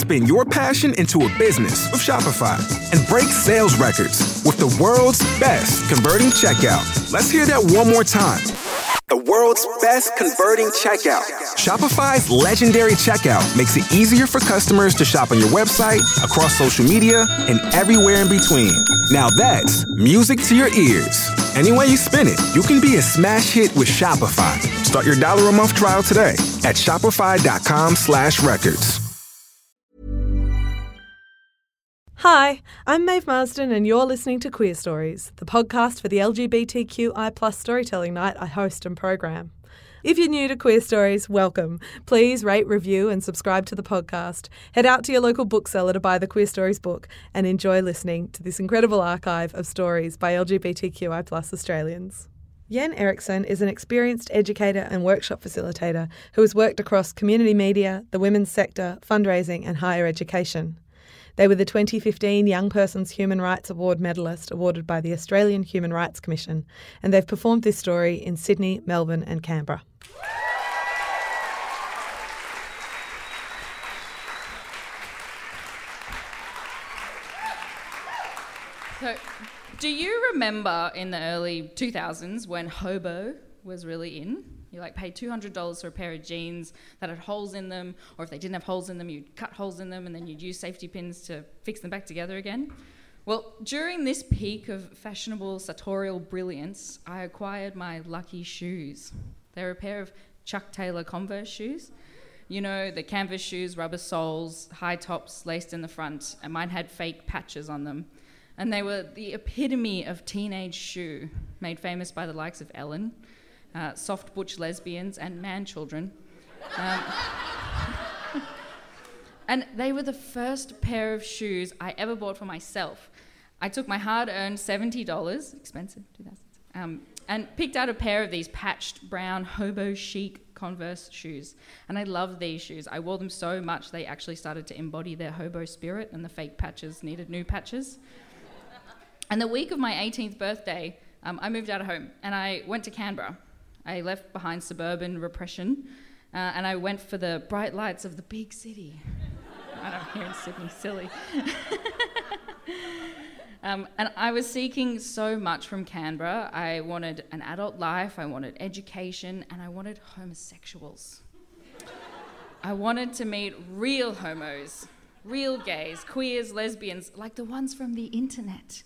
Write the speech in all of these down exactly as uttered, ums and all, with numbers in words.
spin your passion into a business with Shopify and break sales records with the world's best converting checkout. Let's hear that one more time. The world's best converting checkout. Shopify's legendary checkout makes it easier for customers to shop on your website, across social media, and everywhere in between. Now that's music to your ears. Any way you spin it, you can be a smash hit with Shopify. Start your dollar a month trial today at shopify.com slash records. Hi, I'm Maeve Marsden and you're listening to Queer Stories, the podcast for the L G B T Q I plus storytelling night I host and program. If you're new to Queer Stories, welcome. Please rate, review and subscribe to the podcast. Head out to your local bookseller to buy the Queer Stories book and enjoy listening to this incredible archive of stories by L G B T Q I plus Australians. Jen Eriksson is an experienced educator and workshop facilitator who has worked across community media, the women's sector, fundraising and higher education. They were the twenty fifteen Young Person's Human Rights Award medalist awarded by the Australian Human Rights Commission, and they've performed this story in Sydney, Melbourne and Canberra. So, do you remember in the early two thousands when hobo was really in? You like paid two hundred dollars for a pair of jeans that had holes in them, or if they didn't have holes in them, you'd cut holes in them and then you'd use safety pins to fix them back together again. Well, during this peak of fashionable sartorial brilliance, I acquired my lucky shoes. They're a pair of Chuck Taylor Converse shoes. You know, the canvas shoes, rubber soles, high tops laced in the front, and mine had fake patches on them. And they were the epitome of teenage shoe, made famous by the likes of Ellen, Uh, soft butch lesbians and man children. Um, and they were the first pair of shoes I ever bought for myself. I took my hard-earned seventy dollars, expensive, two thousand, um, and picked out a pair of these patched brown hobo chic Converse shoes. And I loved these shoes. I wore them so much they actually started to embody their hobo spirit and the fake patches needed new patches. And the week of my eighteenth birthday, um, I moved out of home and I went to Canberra. I left behind suburban repression uh, and I went for the bright lights of the big city. I know, here in Sydney, silly. um, and I was seeking so much from Canberra. I wanted an adult life, I wanted education, and I wanted homosexuals. I wanted to meet real homos, real gays, queers, lesbians, like the ones from the internet.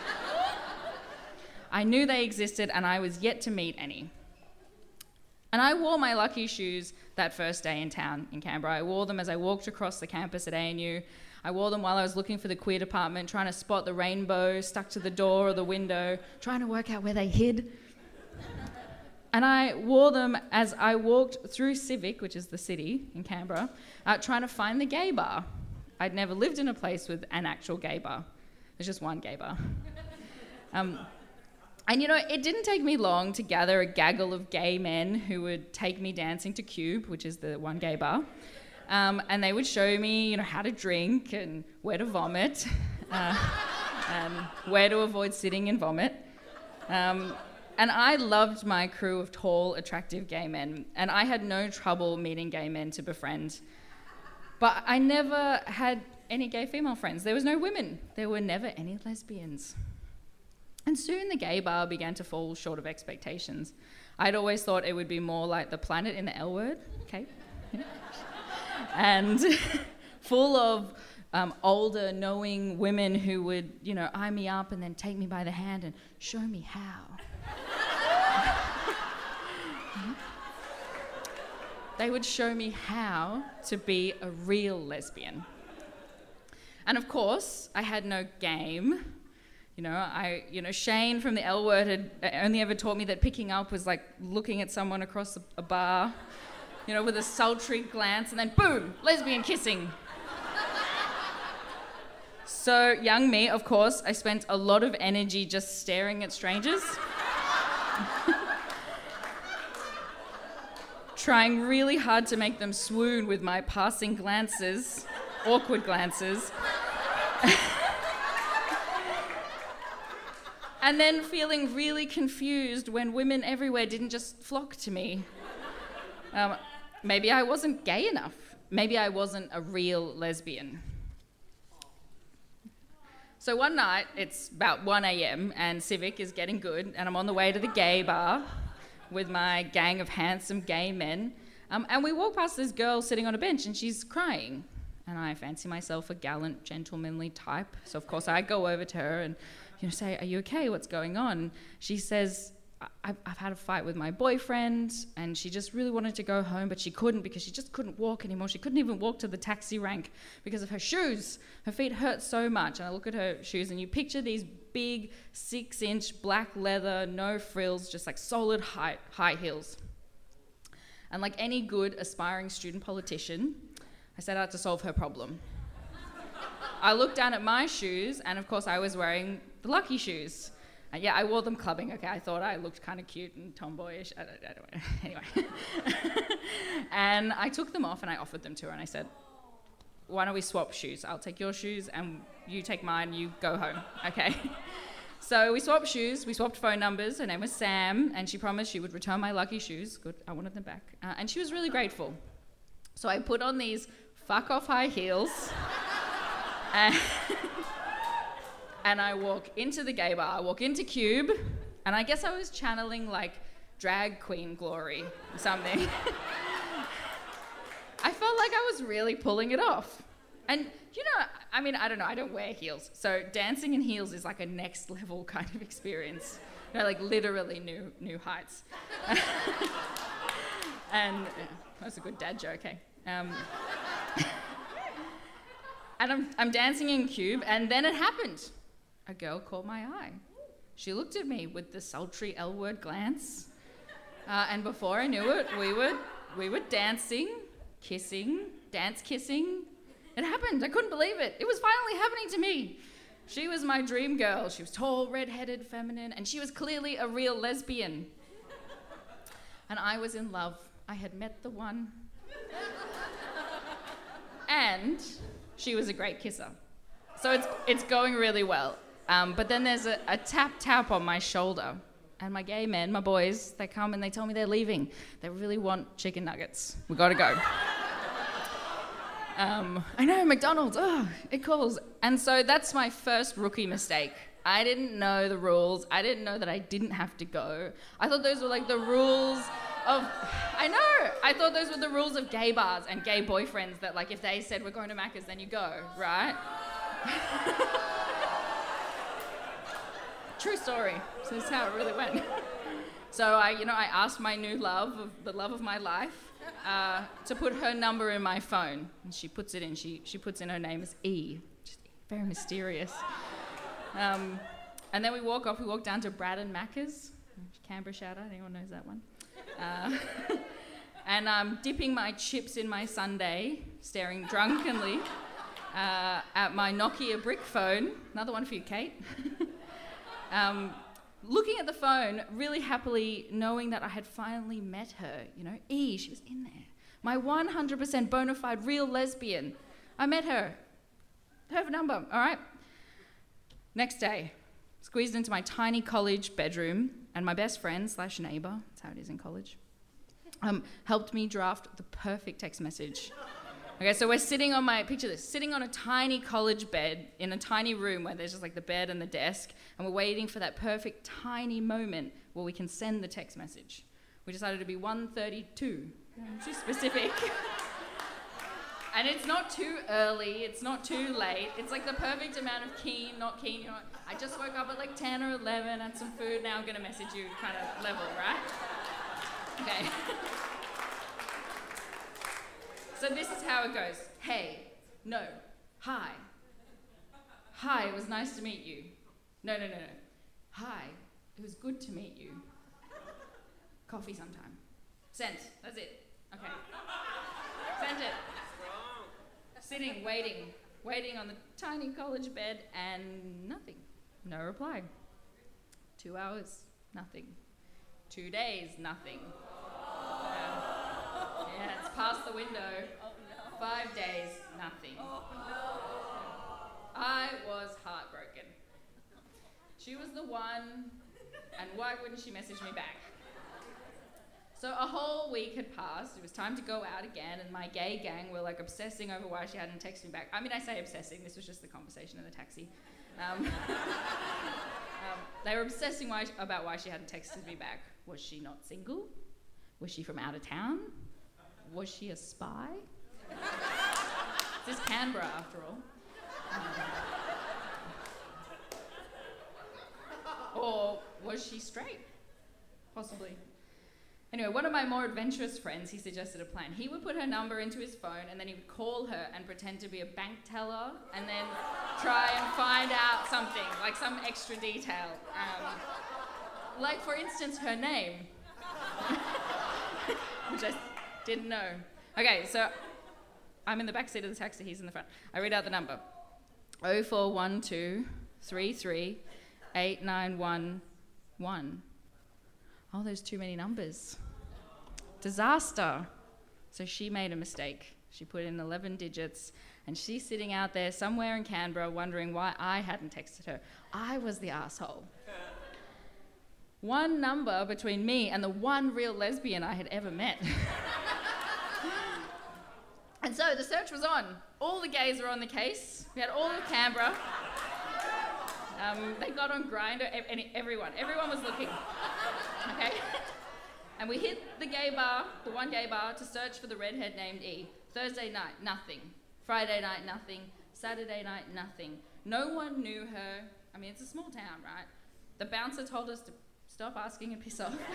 I knew they existed and I was yet to meet any. And I wore my lucky shoes that first day in town in Canberra. I wore them as I walked across the campus at A N U. I wore them while I was looking for the queer department, trying to spot the rainbow stuck to the door or the window, trying to work out where they hid. And I wore them as I walked through Civic, which is the city in Canberra, uh, trying to find the gay bar. I'd never lived in a place with an actual gay bar. There's just one gay bar. Um, And you know, it didn't take me long to gather a gaggle of gay men who would take me dancing to Cube, which is the one gay bar, um, and they would show me, you know, how to drink and where to vomit, uh, and where to avoid sitting and vomit. Um, and I loved my crew of tall, attractive gay men, and I had no trouble meeting gay men to befriend. But I never had any gay female friends. There was no women. There were never any lesbians. And soon the gay bar began to fall short of expectations. I'd always thought it would be more like the Planet in the L Word, okay? And full of um, older, knowing women who would, you know, eye me up and then take me by the hand and show me how. They would show me how to be a real lesbian. And of course, I had no game. You know, I, you know, Shane from the L Word had only ever taught me that picking up was like looking at someone across a, a bar, you know, with a sultry glance, and then boom, lesbian kissing. So young me, of course, I spent a lot of energy just staring at strangers. Trying really hard to make them swoon with my passing glances, awkward glances. And then feeling really confused when women everywhere didn't just flock to me. Um, maybe I wasn't gay enough. maybe I wasn't a real lesbian. So one night, it's about one a.m. and Civic is getting good, and I'm on the way to the gay bar with my gang of handsome gay men, um, and we walk past this girl sitting on a bench and she's crying. And I fancy myself a gallant, gentlemanly type, so of course I go over to her and you know, say, "Are you okay? What's going on?" She says, I've, I've had a fight with my boyfriend, and she just really wanted to go home, but she couldn't because she just couldn't walk anymore. She couldn't even walk to the taxi rank because of her shoes. Her feet hurt so much. And I look at her shoes, and you picture these big six-inch black leather, no frills, just like solid high, high heels. And like any good aspiring student politician, I set out to solve her problem. I looked down at my shoes, and of course I was wearing the Lucky shoes. Uh, yeah, I wore them clubbing, okay? I thought I looked kind of cute and tomboyish. I don't, I don't know. Anyway. And I took them off and I offered them to her and I said, "Why don't we swap shoes? I'll take your shoes and you take mine, you go home, okay?" So we swapped shoes, we swapped phone numbers. Her name was Sam, and she promised she would return my Lucky shoes. Good, I wanted them back. Uh, and she was really grateful. So I put on these fuck-off high heels and And I walk into the gay bar, I walk into Cube, and I guess I was channeling like drag queen glory or something. I felt like I was really pulling it off. And you know, I mean, I don't know, I don't wear heels. So dancing in heels is like a next level kind of experience. You know, like literally new new heights. And yeah, that's a good dad joke, hey? Um, and I'm, I'm dancing in Cube, and then it happened. A girl caught my eye. She looked at me with the sultry L-word glance. Uh, and before I knew it, we were, we were dancing, kissing, dance kissing. It happened. I couldn't believe it. It was finally happening to me. She was my dream girl. She was tall, red-headed, feminine, and she was clearly a real lesbian. And I was in love. I had met the one. And she was a great kisser. So it's, it's going really well. Um, but then there's a, a tap tap on my shoulder, and my gay men, my boys, they come and they tell me they're leaving. They really want chicken nuggets. We gotta go. um, I know, McDonald's, oh, it calls. And so that's my first rookie mistake. I didn't know the rules. I didn't know that I didn't have to go. I thought those were like the rules of, I know, I thought those were the rules of gay bars and gay boyfriends, that like if they said we're going to Macca's, then you go, right? True story. So this is how it really went. So I, you know, I asked my new love, of the love of my life, uh, to put her number in my phone, and she puts it in. She she puts in her name as E, just very mysterious. Um, and then we walk off. We walk down to Braddon Macca's, Canberra shout out. Anyone knows that one? Uh, and I'm dipping my chips in my sundae, staring drunkenly uh, at my Nokia brick phone. Another one for you, Kate. Um, looking at the phone, really happily knowing that I had finally met her, you know, E, she was in there. My one hundred percent bona fide real lesbian. I met her. Her number, all right? Next day, squeezed into my tiny college bedroom, and my best friend slash neighbour, that's how it is in college, um, helped me draft the perfect text message. Okay, so we're sitting on my, picture this, sitting on a tiny college bed in a tiny room where there's just like the bed and the desk, and we're waiting for that perfect tiny moment where we can send the text message. We decided to be one thirty-two, too specific. And it's not too early, it's not too late, it's like the perfect amount of keen, not keen, you know, I just woke up at like ten or eleven, had some food, now I'm gonna message you kind of level, right? Okay. So this is how it goes. Hey, no, hi. Hi, it was nice to meet you. No, no, no, no. Hi, it was good to meet you. Coffee sometime. Sent, that's it. Okay. Sent it. Sitting, waiting, waiting on the tiny college bed, and nothing. No reply. Two hours, nothing. Two days, nothing. Yeah, it's past the window. Oh, no. Five days, nothing. Oh, no. I was heartbroken. She was the one, and why wouldn't she message me back? So a whole week had passed. It was time to go out again, and my gay gang were like obsessing over why she hadn't texted me back. I mean, I say obsessing. This was just the conversation in the taxi. Um, um, they were obsessing why, about why she hadn't texted me back. Was she not single? Was she from out of town? Was she a spy? This is Canberra, after all. Um, or was she straight? Possibly. Anyway, one of my more adventurous friends, he suggested a plan. He would put her number into his phone and then he would call her and pretend to be a bank teller and then try and find out something, like some extra detail. Um, like, for instance, her name, which I didn't know. Okay, so I'm in the back seat of the taxi, he's in the front. I read out the number. oh four one two three three eight nine one one. Oh, there's too many numbers. Disaster. So she made a mistake. She put in eleven digits, and she's sitting out there somewhere in Canberra wondering why I hadn't texted her. I was the asshole. One number between me and the one real lesbian I had ever met. And so the search was on. All the gays were on the case. We had all of Canberra. Um, they got on Grindr, ev- everyone. Everyone was looking. Okay? And we hit the gay bar, the one gay bar, to search for the redhead named E. Thursday night, nothing. Friday night, nothing. Saturday night, nothing. No one knew her. I mean, it's a small town, right? The bouncer told us to stop asking and piss off.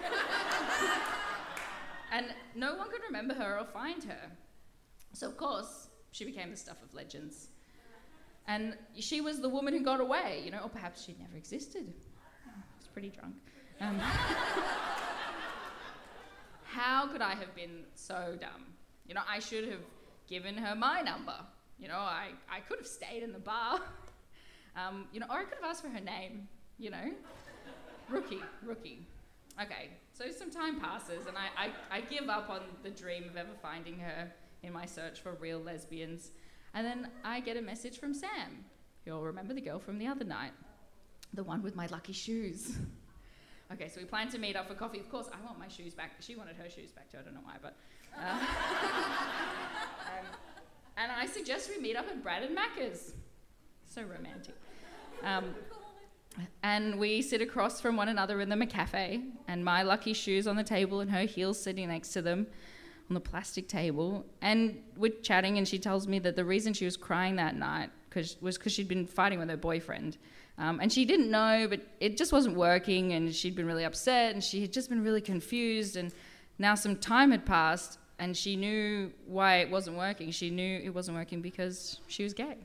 And no one could remember her or find her. So, of course, she became the stuff of legends. And she was the woman who got away, you know, or perhaps she never existed. I was pretty drunk. Um, how could I have been so dumb? You know, I should have given her my number. You know, I, I could have stayed in the bar. Um, you know, or I could have asked for her name, you know. Rookie, rookie. Okay, so some time passes and I, I, I give up on the dream of ever finding her in my search for real lesbians. And then I get a message from Sam. You'll remember the girl from the other night. The one with my lucky shoes. Okay, so we plan to meet up for coffee. Of course, I want my shoes back. She wanted her shoes back too, I don't know why, but... Uh, um, and I suggest we meet up at Brad and Macca's. So romantic. Um, and we sit across from one another in the McCafe, and my lucky shoes on the table and her heels sitting next to them on the plastic table. And we're chatting, and she tells me that the reason she was crying that night cause, was because she'd been fighting with her boyfriend. Um, and she didn't know, but it just wasn't working, and she'd been really upset, and she had just been really confused, and now some time had passed, and she knew why it wasn't working. She knew it wasn't working because she was gay.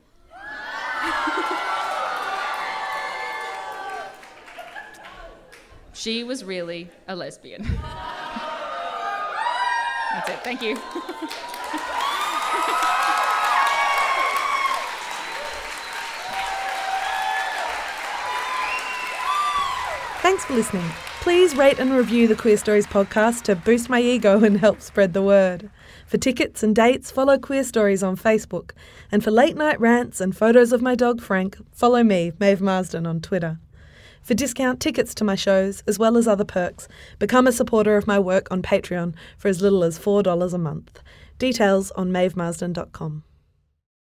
She was really a lesbian. That's it, thank you. Thanks for listening. Please rate and review the Queer Stories podcast to boost my ego and help spread the word. For tickets and dates, follow Queer Stories on Facebook. And for late night rants and photos of my dog Frank, follow me, Maeve Marsden, on Twitter. For discount tickets to my shows, as well as other perks, become a supporter of my work on Patreon for as little as four dollars a month. Details on maeve marsden dot com.